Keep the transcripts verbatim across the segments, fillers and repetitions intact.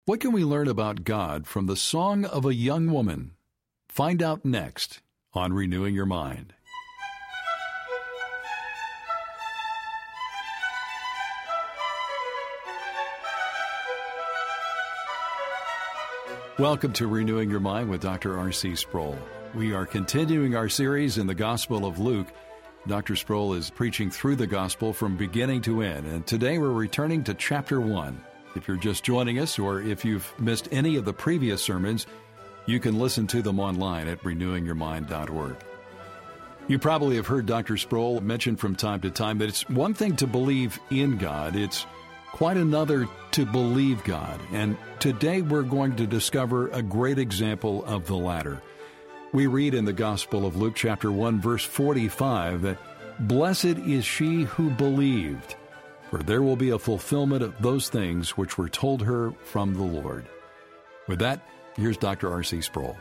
What can we learn about God from the Song of a Young Woman? Find out next on Renewing Your Mind. Welcome to Renewing Your Mind with Doctor R C Sproul. We are continuing our series in the Gospel of Luke. Doctor Sproul is preaching through the Gospel from beginning to end, and today we're returning to chapter one. If you're just joining us, or if you've missed any of the previous sermons, you can listen to them online at renewing your mind dot org. You probably have heard Doctor Sproul mention from time to time that it's one thing to believe in God, it's quite another to believe God. And today we're going to discover a great example of the latter. We read in the Gospel of Luke chapter one, verse forty-five, that blessed is she who believed, for there will be a fulfillment of those things which were told her from the Lord. With that, here's Doctor R C Sproul.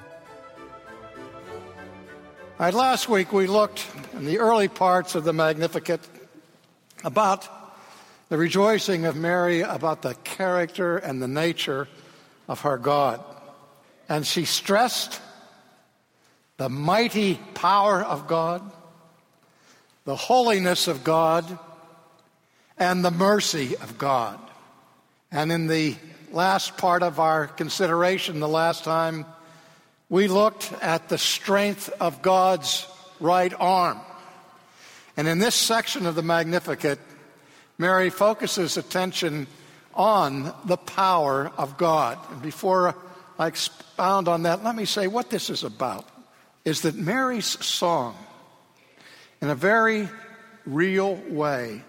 All right, last week we looked in the early parts of the Magnificat about the rejoicing of Mary about the character and the nature of her God. And she stressed the mighty power of God, the holiness of God, and the mercy of God. And in the last part of our consideration, the last time, we looked at the strength of God's right arm. And in this section of the Magnificat, Mary focuses attention on the power of God. And before I expound on that, let me say what this is about is that Mary's song, in a very real way,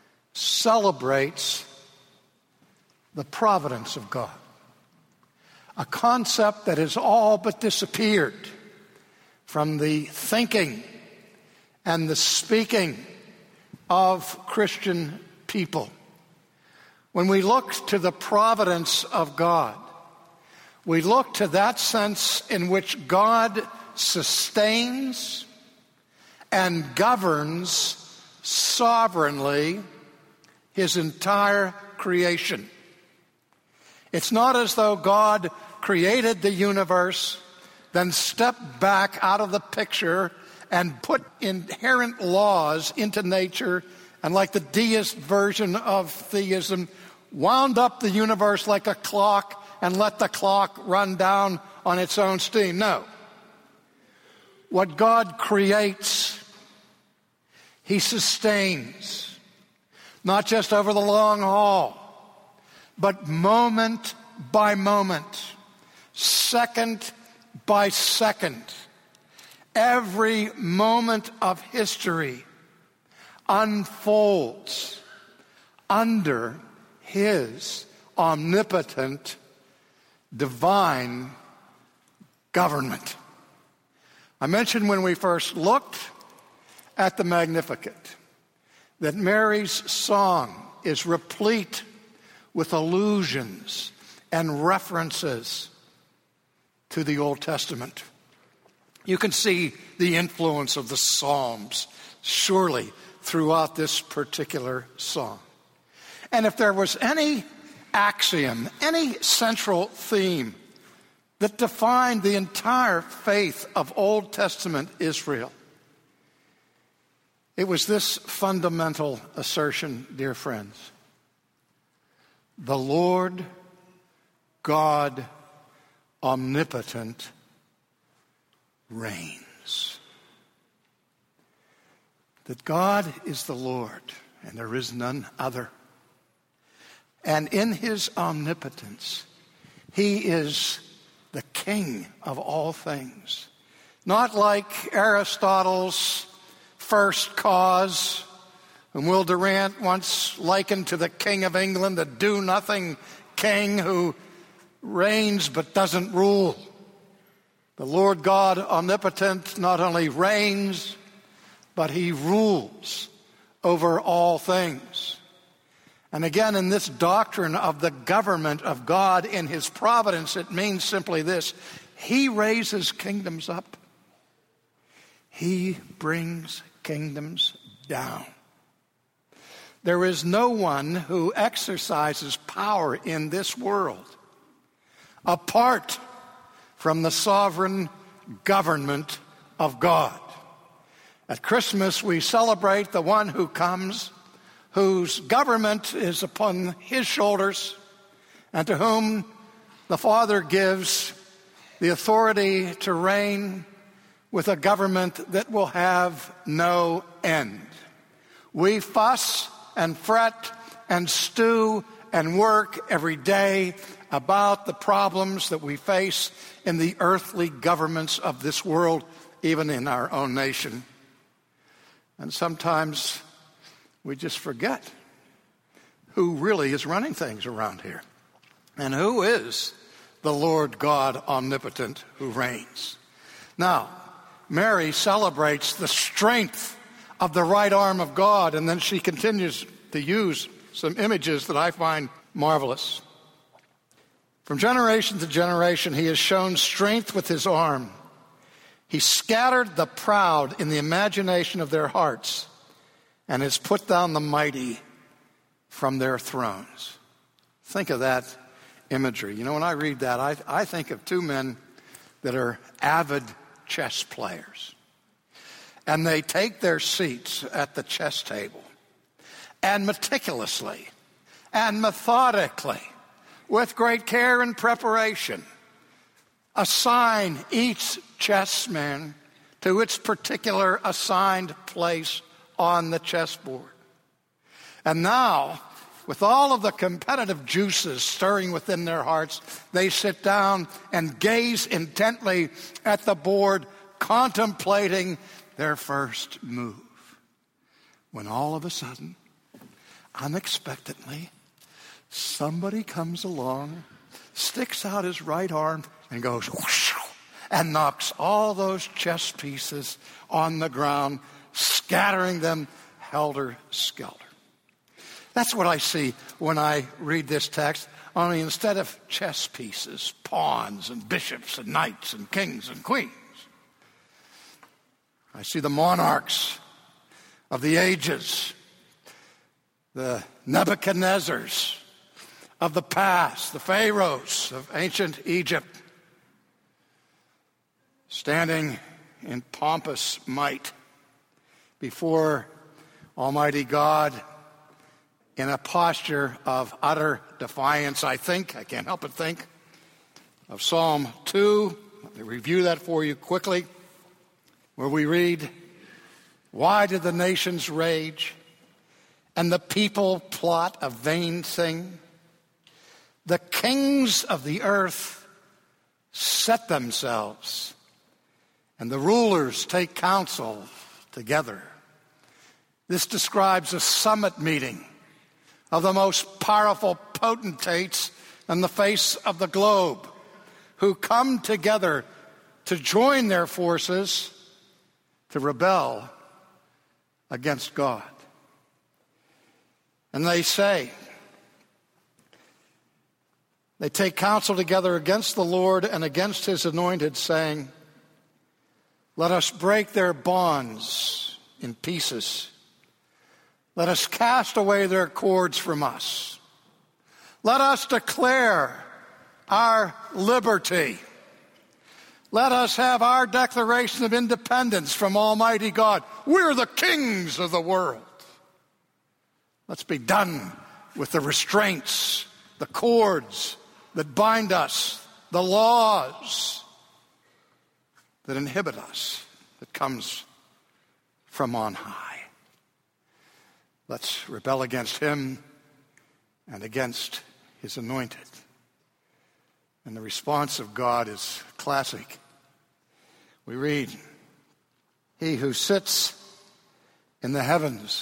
celebrates the providence of God, a concept that has all but disappeared from the thinking and the speaking of Christian people. When we look to the providence of God, we look to that sense in which God sustains and governs sovereignly his entire creation. It's not as though God created the universe, then stepped back out of the picture and put inherent laws into nature, and like the deist version of theism, wound up the universe like a clock and let the clock run down on its own steam. No. What God creates, he sustains, not just over the long haul, but moment by moment, second by second. Every moment of history unfolds under his omnipotent, divine government. I mentioned when we first looked at the Magnificat that Mary's song is replete with allusions and references to the Old Testament. You can see the influence of the Psalms, surely, throughout this particular song. And if there was any axiom, any central theme that defined the entire faith of Old Testament Israel, it was this fundamental assertion, dear friends. The Lord God omnipotent reigns. That God is the Lord, and there is none other. And in his omnipotence, he is the king of all things. Not like Aristotle's first cause, whom Will Durant once likened to the King of England, the do-nothing king who reigns but doesn't rule. The Lord God omnipotent not only reigns, but he rules over all things. And again, in this doctrine of the government of God in his providence, it means simply this: he raises kingdoms up. He brings kingdoms down. There is no one who exercises power in this world apart from the sovereign government of God. At Christmas, we celebrate the one who comes, whose government is upon his shoulders, and to whom the Father gives the authority to reign with a government that will have no end. We fuss and fret and stew and work every day about the problems that we face in the earthly governments of this world, even in our own nation. And sometimes we just forget who really is running things around here and who is the Lord God omnipotent who reigns. Now, Mary celebrates the strength of the right arm of God, and then she continues to use some images that I find marvelous. From generation to generation, he has shown strength with his arm. He scattered the proud in the imagination of their hearts and has put down the mighty from their thrones. Think of that imagery. You know, when I read that, I, I think of two men that are avid chess players. And they take their seats at the chess table and meticulously and methodically, with great care and preparation, assign each chessman to its particular assigned place on the chessboard. And now, with all of the competitive juices stirring within their hearts, they sit down and gaze intently at the board, contemplating their first move. When all of a sudden, unexpectedly, somebody comes along, sticks out his right arm, and goes whoosh, and knocks all those chess pieces on the ground, scattering them helter-skelter. That's what I see when I read this text, only instead of chess pieces, pawns and bishops and knights and kings and queens. I see the monarchs of the ages, the Nebuchadnezzars of the past, the pharaohs of ancient Egypt, standing in pompous might before Almighty God in a posture of utter defiance. I think, I can't help but think, of Psalm two. Let me review that for you quickly, where we read, "Why did the nations rage and the people plot a vain thing? The kings of the earth set themselves, and the rulers take counsel together." This describes a summit meeting of the most powerful potentates on the face of the globe, who come together to join their forces to rebel against God. And they say, they take counsel together against the Lord and against his anointed, saying, "Let us break their bonds in pieces. Let us cast away their cords from us. Let us declare our liberty. Let us have our declaration of independence from Almighty God. We're the kings of the world. Let's be done with the restraints, the cords that bind us, the laws that inhibit us, that comes from on high. Let's rebel against him and against his anointed." And the response of God is classic. We read, "He who sits in the heavens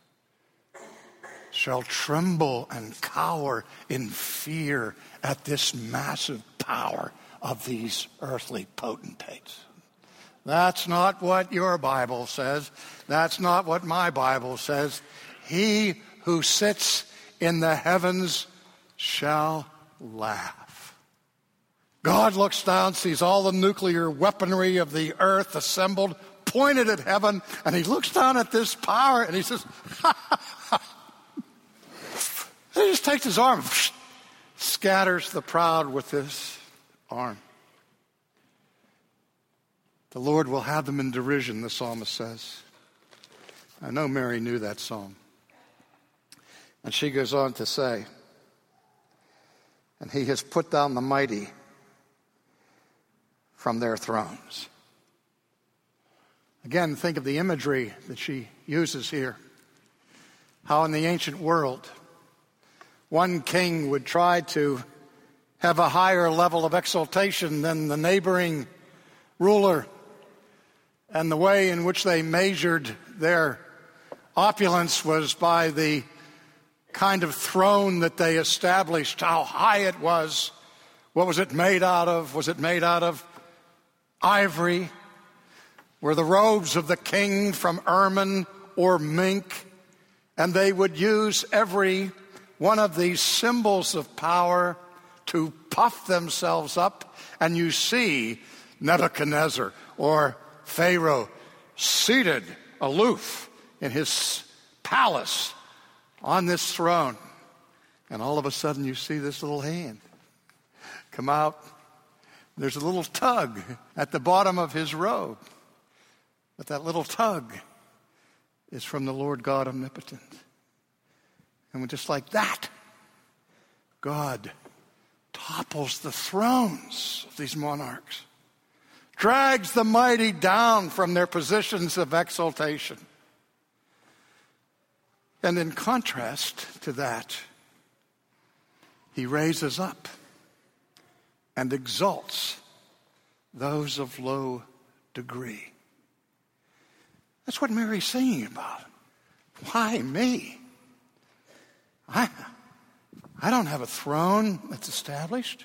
shall tremble and cower in fear at this massive power of these earthly potentates." That's not what your Bible says. That's not what my Bible says. He who sits in the heavens shall laugh. God looks down, sees all the nuclear weaponry of the earth assembled, pointed at heaven, and he looks down at this power and he says, ha, ha, ha. He just takes his arm, scatters the proud with his arm. The Lord will have them in derision, the psalmist says. I know Mary knew that psalm. And she goes on to say, and he has put down the mighty from their thrones. Again, think of the imagery that she uses here. How in the ancient world, one king would try to have a higher level of exaltation than the neighboring ruler, and the way in which they measured their opulence was by the kind of throne that they established, how high it was. What was it made out of? Was it made out of ivory? Were the robes of the king from ermine or mink? And they would use every one of these symbols of power to puff themselves up. And you see Nebuchadnezzar or Pharaoh seated aloof in his palace on this throne. And all of a sudden you see this little hand come out. There's a little tug at the bottom of his robe. But that little tug is from the Lord God omnipotent. And just like that, God topples the thrones of these monarchs, drags the mighty down from their positions of exaltation. And in contrast to that, he raises up and exalts those of low degree. That's what Mary's singing about. Why me? I, I don't have a throne that's established.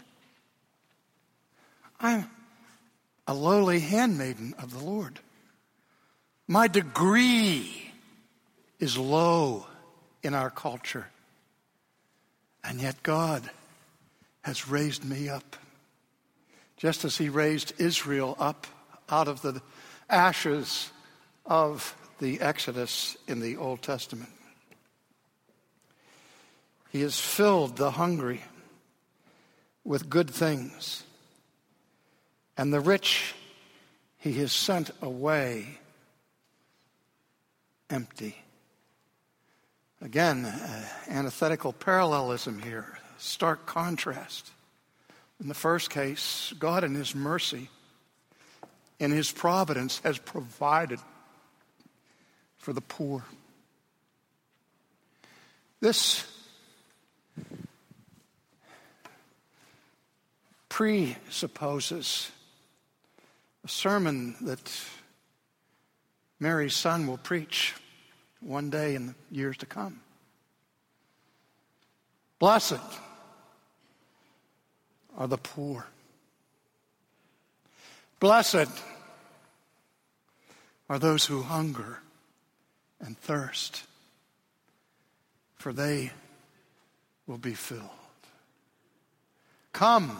I'm a lowly handmaiden of the Lord. My degree is low in our culture. And yet God has raised me up. Just as he raised Israel up out of the ashes of the Exodus in the Old Testament. He has filled the hungry with good things, and the rich he has sent away empty. Again, uh, antithetical parallelism here, stark contrast. In the first case, God in his mercy, in his providence, has provided for the poor. This presupposes a sermon that Mary's son will preach one day in the years to come. Blessed are the poor. Blessed are those who hunger and thirst, for they will be filled. Come,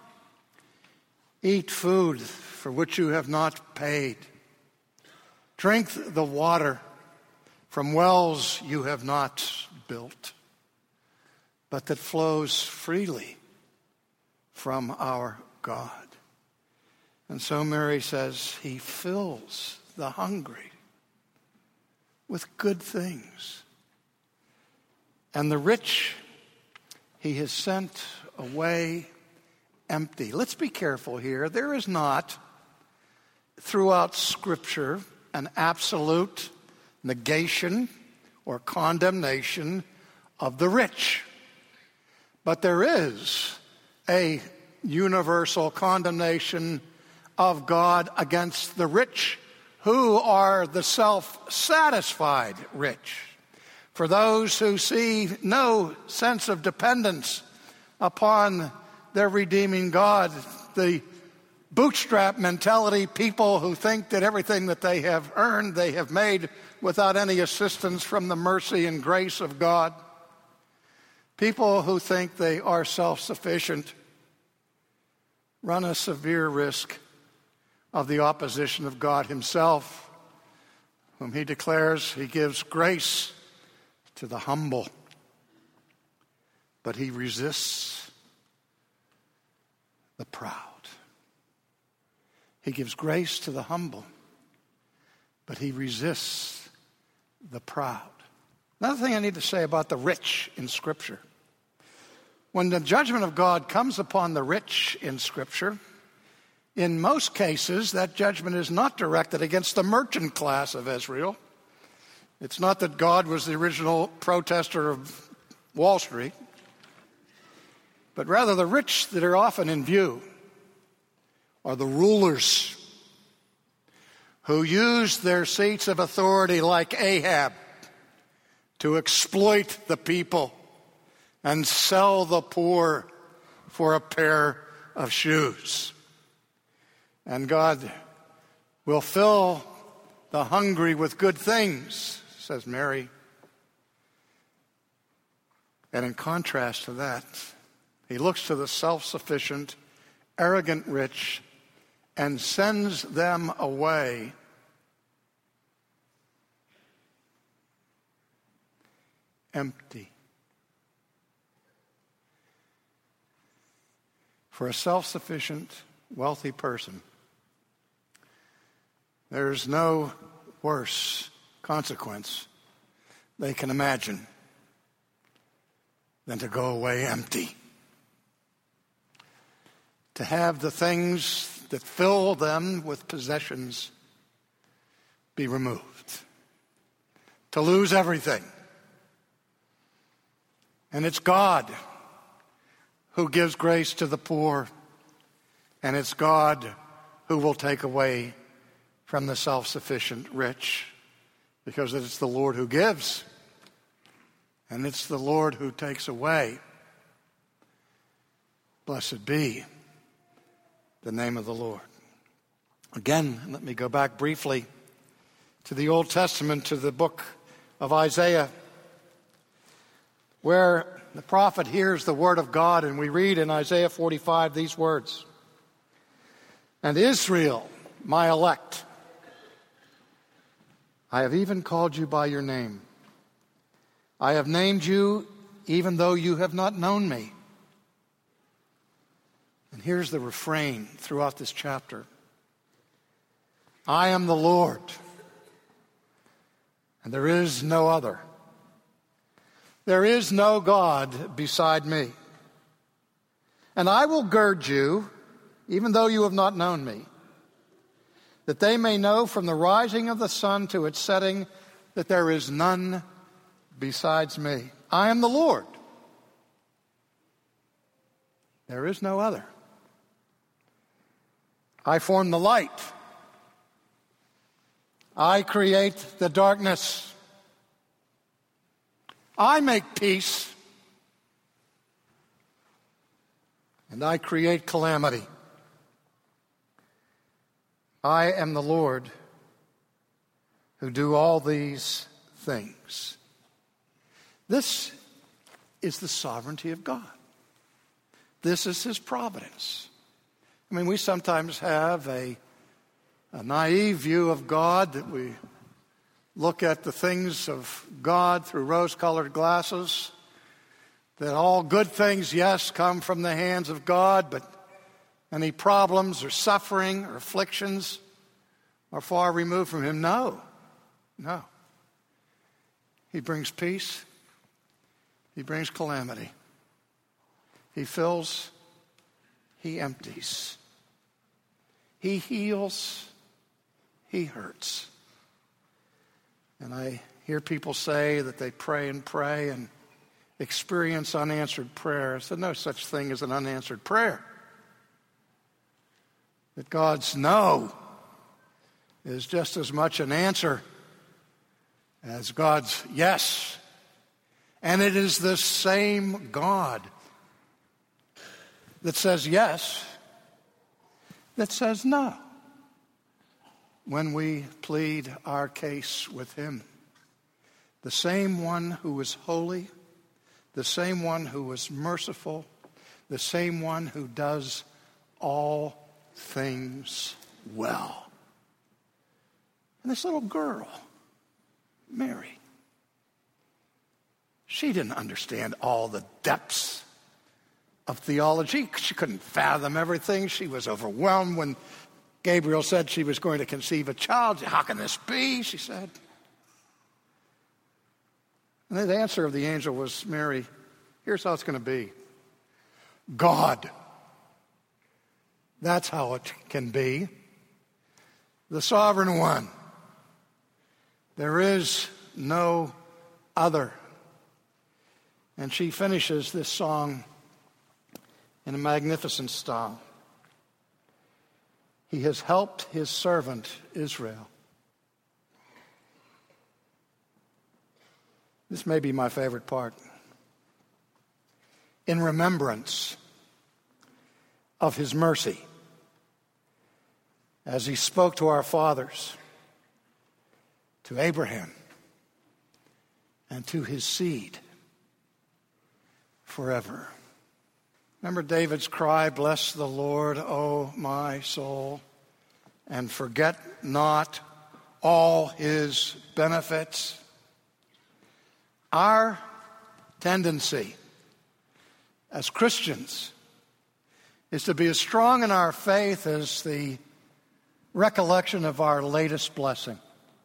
eat food for which you have not paid. Drink the water from wells you have not built, but that flows freely from our God. And so Mary says, he fills the hungry with good things. And the rich he has sent away empty. Let's be careful here. There is not, throughout Scripture, an absolute negation or condemnation of the rich. But there is a universal condemnation of God against the rich, who are the self-satisfied rich. For those who see no sense of dependence upon their redeeming God, the bootstrap mentality, people who think that everything that they have earned, they have made without any assistance from the mercy and grace of God. People who think they are self-sufficient run a severe risk of the opposition of God himself, whom he declares he gives grace to the humble, but he resists proud. He gives grace to the humble, but he resists the proud. Another thing I need to say about the rich in Scripture. When the judgment of God comes upon the rich in Scripture, in most cases, that judgment is not directed against the merchant class of Israel. It's not that God was the original protester of Wall Street, but rather the rich that are often in view are the rulers who use their seats of authority like Ahab to exploit the people and sell the poor for a pair of shoes. And God will fill the hungry with good things, says Mary. And in contrast to that, he looks to the self-sufficient, arrogant rich and sends them away empty. For a self-sufficient, wealthy person, there's no worse consequence they can imagine than to go away empty. To have the things that fill them with possessions be removed. To lose everything. And it's God who gives grace to the poor, and it's God who will take away from the self-sufficient rich, because it's the Lord who gives, and it's the Lord who takes away. Blessed be the name of the Lord. Again, let me go back briefly to the Old Testament, to the book of Isaiah, where the prophet hears the word of God, and we read in Isaiah forty-five these words, "And Israel, my elect, I have even called you by your name. I have named you even though you have not known me." And here's the refrain throughout this chapter. "I am the Lord, and there is no other. There is no God beside me. And I will gird you, even though you have not known me, that they may know from the rising of the sun to its setting that there is none besides me. I am the Lord. There is no other. I form the light. I create the darkness. I make peace. And I create calamity. I am the Lord who do all these things." This is the sovereignty of God. This is his providence. I mean, we sometimes have a, a naive view of God, that we look at the things of God through rose-colored glasses, that all good things, yes, come from the hands of God, but any problems or suffering or afflictions are far removed from him. No, no. He brings peace. He brings calamity. He fills. He empties. He heals. He hurts. And I hear people say that they pray and pray and experience unanswered prayer. So no such thing as an unanswered prayer. That God's no is just as much an answer as God's yes. And it is the same God that says yes, that says no, when we plead our case with him. The same one who is holy, the same one who is merciful, the same one who does all things well. And this little girl, Mary, she didn't understand all the depths of theology. She couldn't fathom everything. She was overwhelmed when Gabriel said she was going to conceive a child. How can this be? She said. And the answer of the angel was, Mary, here's how it's going to be. God. That's how it can be. The sovereign one. There is no other. And she finishes this song in a magnificent style. He has helped his servant Israel. This may be my favorite part. In remembrance of his mercy, as he spoke to our fathers, to Abraham, and to his seed forever. Remember David's cry, bless the Lord, O my soul, and forget not all his benefits. Our tendency as Christians is to be as strong in our faith as the recollection of our latest blessing.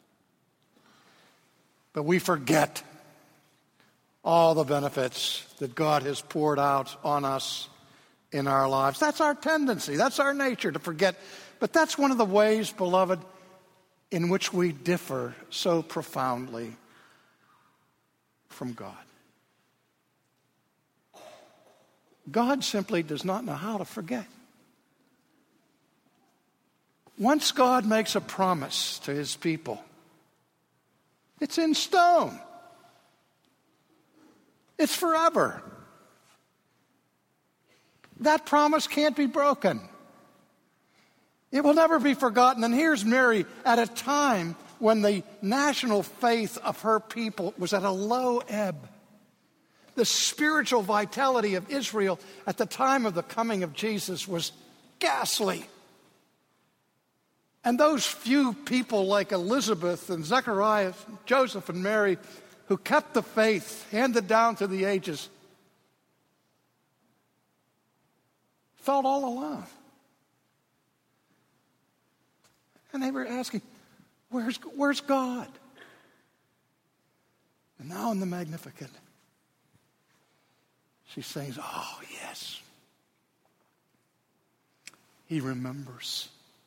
But we forget all the benefits that God has poured out on us in our lives. That's our tendency. That's our nature, to forget. But that's one of the ways, beloved, in which we differ so profoundly from God. God simply does not know how to forget. Once God makes a promise to his people, it's in stone. It's forever. That promise can't be broken. It will never be forgotten. And here's Mary at a time when the national faith of her people was at a low ebb. The spiritual vitality of Israel at the time of the coming of Jesus was ghastly. And those few people like Elizabeth and Zechariah, Joseph and Mary, who kept the faith handed down to the ages, felt all alone. And they were asking, where's, where's God? And now in the Magnificat, she sings, oh, yes. He remembers.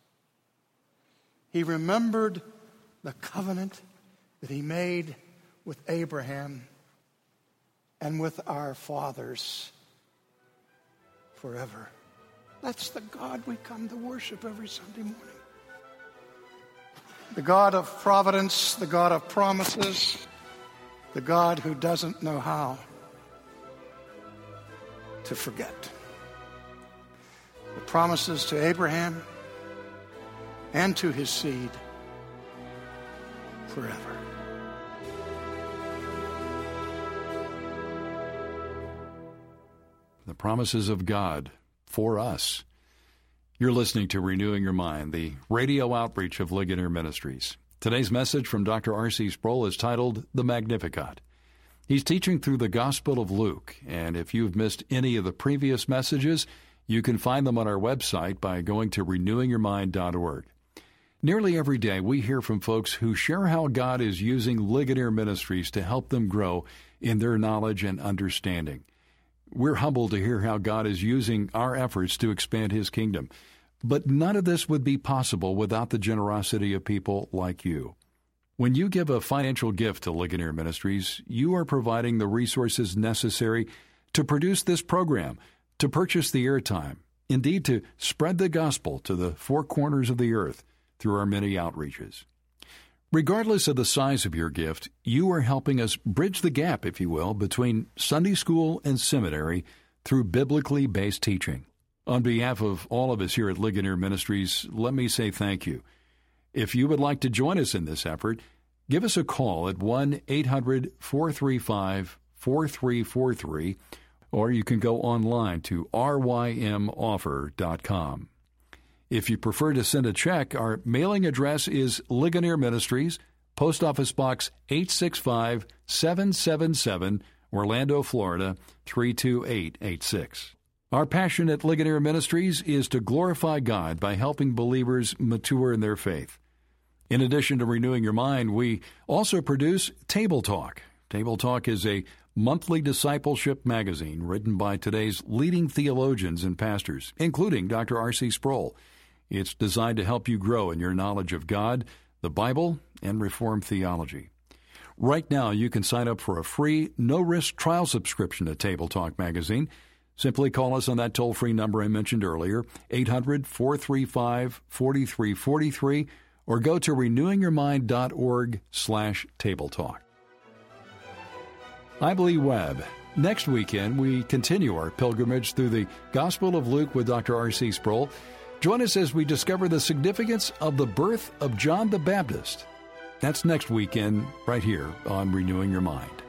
He remembered the covenant that he made with Abraham and with our fathers forever. That's the God we come to worship every Sunday morning. The God of providence, the God of promises, the God who doesn't know how to forget. The promises to Abraham and to his seed forever. The promises of God for us. You're listening to Renewing Your Mind, the radio outreach of Ligonier Ministries. Today's message from Doctor R C Sproul is titled The Magnificat. He's teaching through the Gospel of Luke, and if you've missed any of the previous messages, you can find them on our website by going to renewing your mind dot org. Nearly every day, we hear from folks who share how God is using Ligonier Ministries to help them grow in their knowledge and understanding. We're humbled to hear how God is using our efforts to expand His kingdom. But none of this would be possible without the generosity of people like you. When you give a financial gift to Ligonier Ministries, you are providing the resources necessary to produce this program, to purchase the airtime, indeed to spread the gospel to the four corners of the earth through our many outreaches. Regardless of the size of your gift, you are helping us bridge the gap, if you will, between Sunday school and seminary through biblically based teaching. On behalf of all of us here at Ligonier Ministries, let me say thank you. If you would like to join us in this effort, give us a call at one eight hundred four three five four three four three, or you can go online to r y m offer dot com. If you prefer to send a check, our mailing address is Ligonier Ministries, Post Office Box eight six five seven seven seven, Orlando, Florida three two eight eight six. Our passion at Ligonier Ministries is to glorify God by helping believers mature in their faith. In addition to renewing your mind, we also produce Table Talk. Table Talk is a monthly discipleship magazine written by today's leading theologians and pastors, including Doctor R C Sproul. It's designed to help you grow in your knowledge of God, the Bible, and Reformed theology. Right now, you can sign up for a free, no-risk trial subscription to Table Talk magazine. Simply call us on that toll-free number I mentioned earlier, eight hundred, four three five, four three four three, or go to renewingyourmind.org slash Table Talk. I'm Lee Webb. Next weekend, we continue our pilgrimage through the Gospel of Luke with Doctor R C Sproul. Join us as we discover the significance of the birth of John the Baptist. That's next weekend, right here on Renewing Your Mind.